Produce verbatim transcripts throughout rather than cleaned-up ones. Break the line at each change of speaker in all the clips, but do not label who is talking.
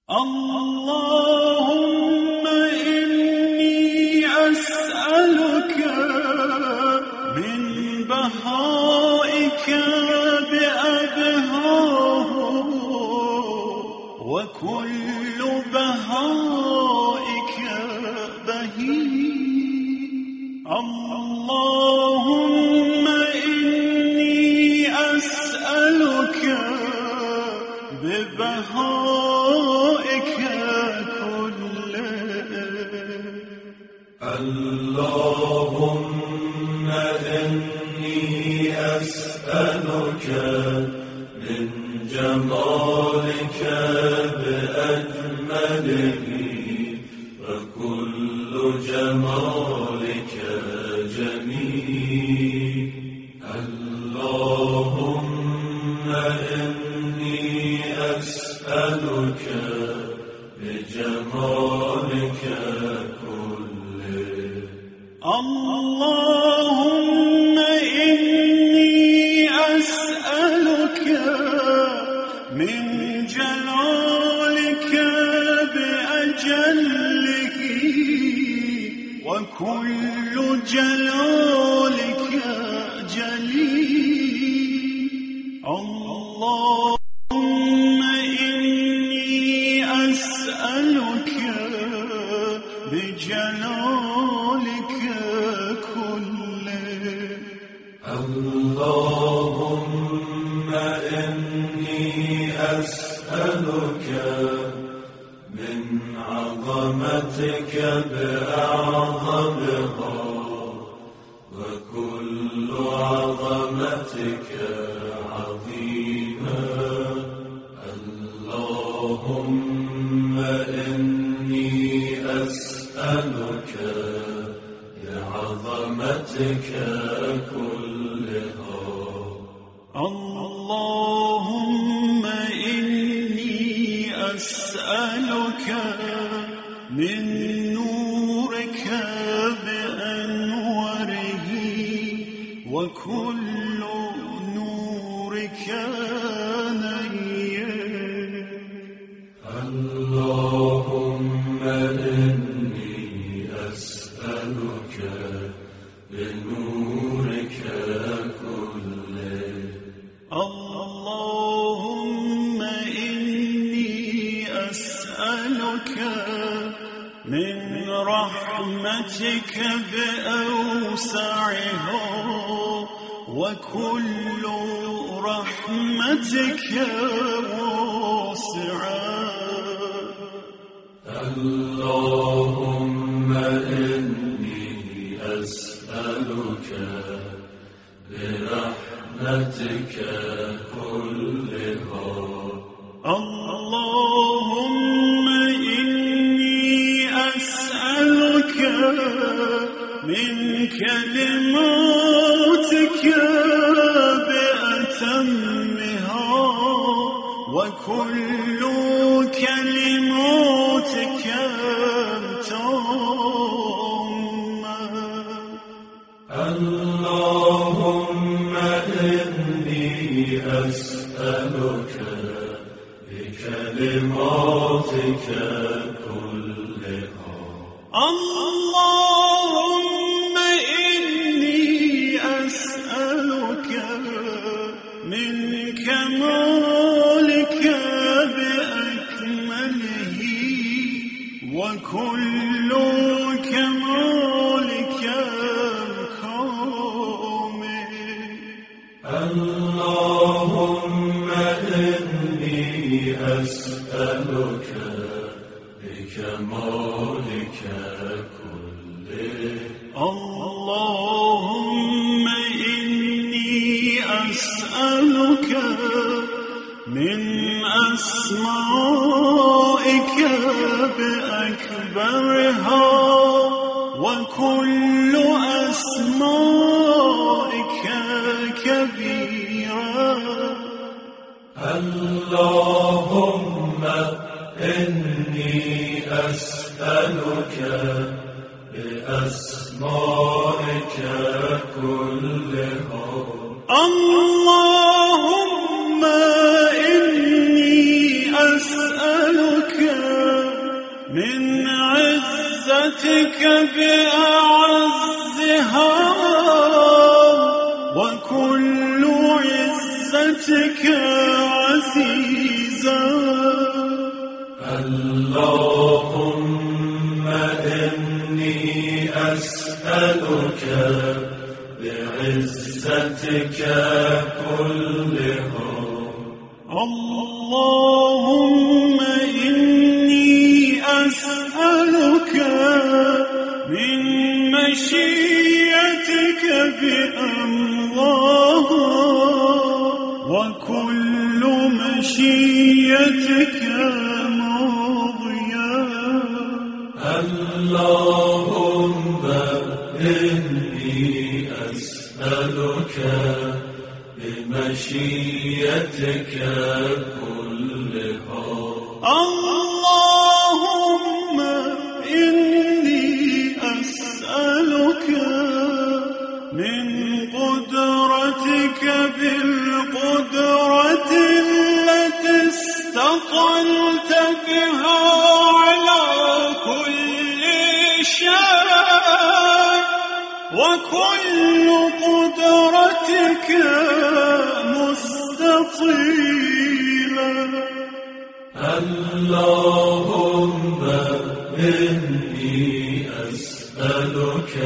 اللهم إني أسألك من بهائك بأبهاه وكل بهائك بهي. اللهم إني أسألك ببهائك كله.
اللهم إني أسألك من جمالك بأجمله وكل جمالك جميل. اللهم إني أسألك بجمالك كله.
اللهم إني أسألك من جلالك بأجله وكل جلالك جليل. اللهم إني أسألك بجلالك كله.
اللهم إني أسألك من عظمتك بأعظمها وكل عظمتك عظيمة. اللهم إني أسألك بعظمتك كلها.
اللهم إني أسألك من نورك بأنوره وكل نورك نير.
اللهم إني أسألك بنورك كله.
اللهم إني أسألك من رحمتك بأوسعها وكل رحمتك واسعة.
اللهم إني أسألك برحمتك كلها.
اللهم إني أسألك من كلماتك بأتمها وكل كلماتك تامة.
اللهم إني أسألك بكلماتك كلها.
اللهم إني أسألك من كمالك بأكمله وكل كمالك كامل.
اللهم إني أسألك بكمالك كله.
اللهم إني أسألك من أسمائك بأكبرها وكل أسمائك كبيرة.
اللهم إني أسألك بأسمائك كلها.
اللهم إني أسألك بمشيئتك بأعزها وكل عزتك عزيزا.
اللهم إني أسألك بعزتك كلها.
اللهم إني أسألك من مشيئتك بأمرها وكل مشيئتك ماضية.
اللهم إني أسألك بمشيئتك كلها.
اللهم إني أسألك من قدرتك بالقدرة التي استقلت بها على كل شيء وكل قدرتك مستطيلة.
اللهم إني أسألك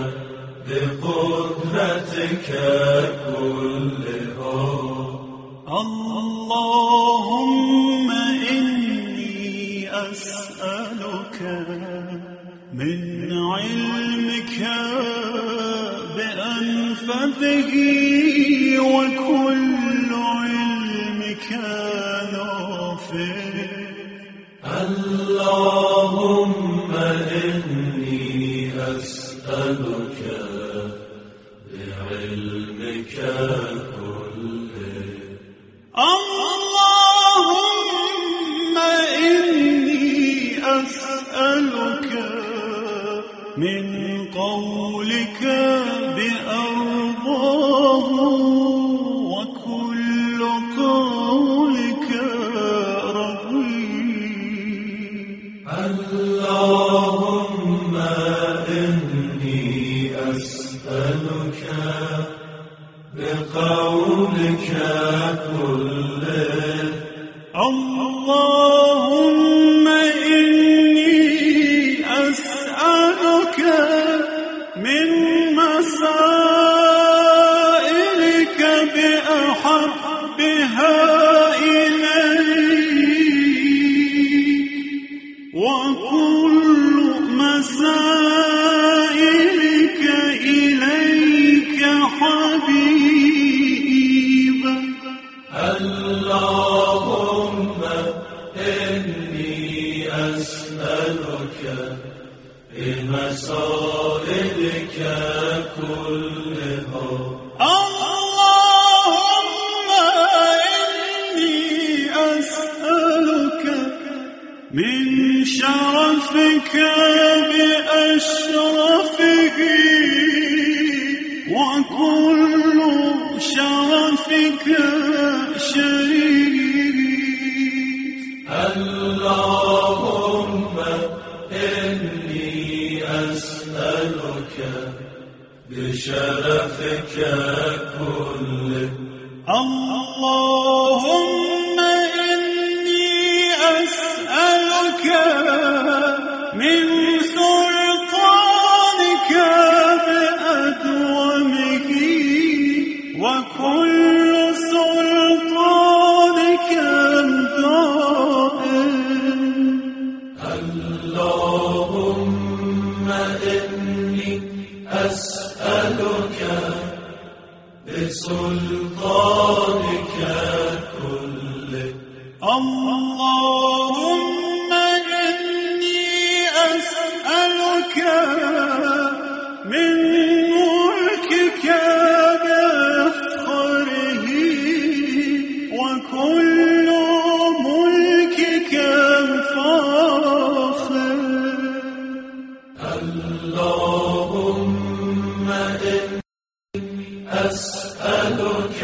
بقدرتك كلها.
اللهم إني أسألك من علمك بأنفذه وكل علمك نافع.
اللهم إني أسألك بعلمك كله.
اللهم إني أسألك من قولك بأرضاه وكل قولك رضي.
اللهم إني أسألك بقولك كله.
اللهم إني أسألك من مسائلك بأحبها إليك وكل مسائلك إليك حبيبا.
اللهم إني أسألك بمسائلك كلها.
اللهم إني أسألك من شرفك بأشرفه وكل شرفك شريف.
اللهم إني أسألك بشرفك كله.
اللهم إني أسألك من سلطانك بأدومه وكل سلطانك دائم.
اللهم إني أسألك بسلطانك كله.
اللهم إني أسألك من ملكك بأفخره وكل ملكك فاخر.
اللهم إني أسألك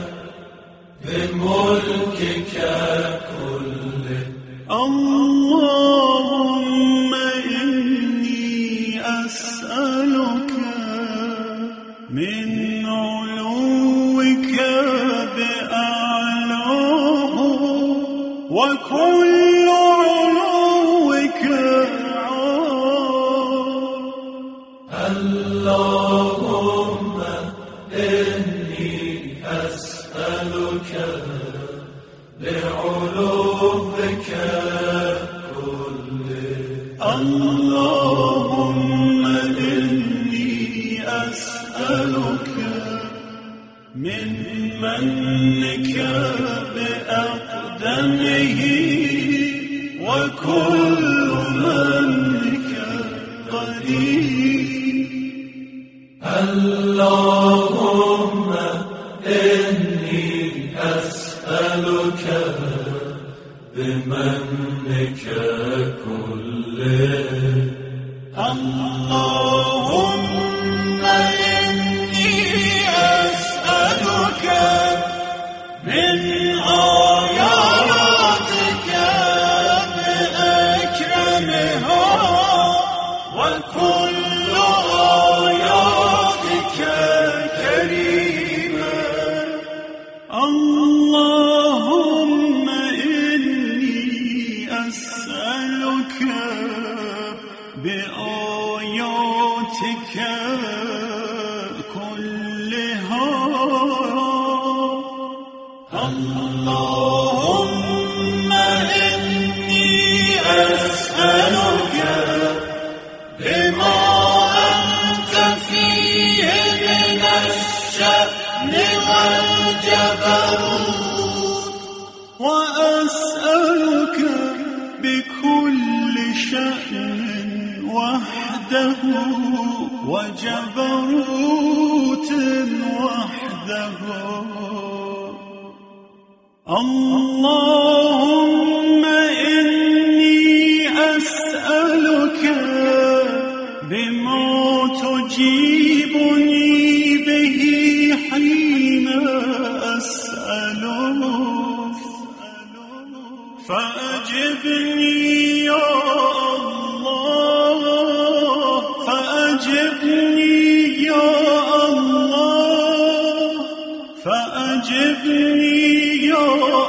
بملكك كله.
اللهم إني وكل علوك عار.
اللهم إني أسألك بعلوك كله.
اللهم إني أسألك من منك بأقدمه وكل منك قدير.
اللهم إني أسألك بمنك كله.
اللهم إني أسألك من آياتك بأكرمها وكل آياتك كريمة. اللهم إني أسألك بآياتك كلها. اللهم إني أسألك بما أنت فيه من الشأن والجبروت، وأسألك بكل شأن وحده وجبروت وحده. اللهم إني أسألك بما تجيبني به حين أسألك، فأجبني يا الله، فأجبني يا الله، فأجبني يا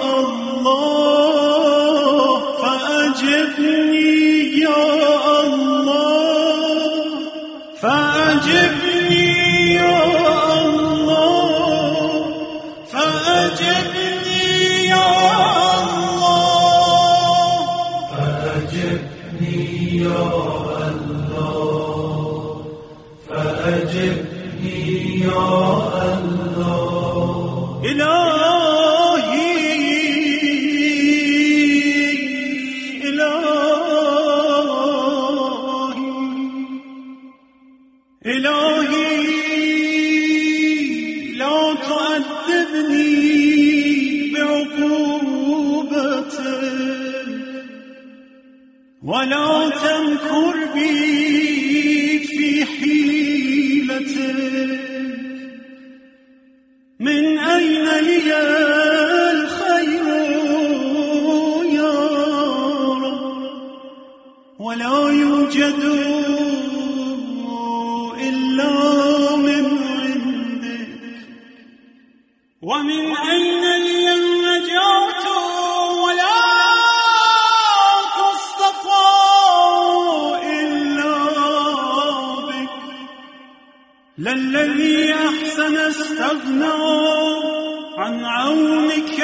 الله، فأجبني يا الله، فأجبني يا الله، فأجبني يا الله،
فأجبني يا الله، فأجبني يا الله.
إلهي إلهي إلهي لا تؤدبني بعقوبتك ولا تمكر بي في حيلتك. من أين لي الخير يا رب؟ ولا يوجد إلا من عندك. ومن أين لي النجاة ولا تستطاع إلا بك. للذي أحسن استغنى عن عونك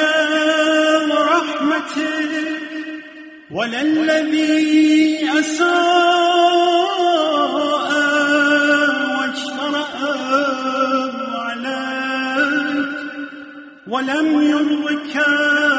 ورحمتك، وللذي أساء واجترأ عليك ولم يرضك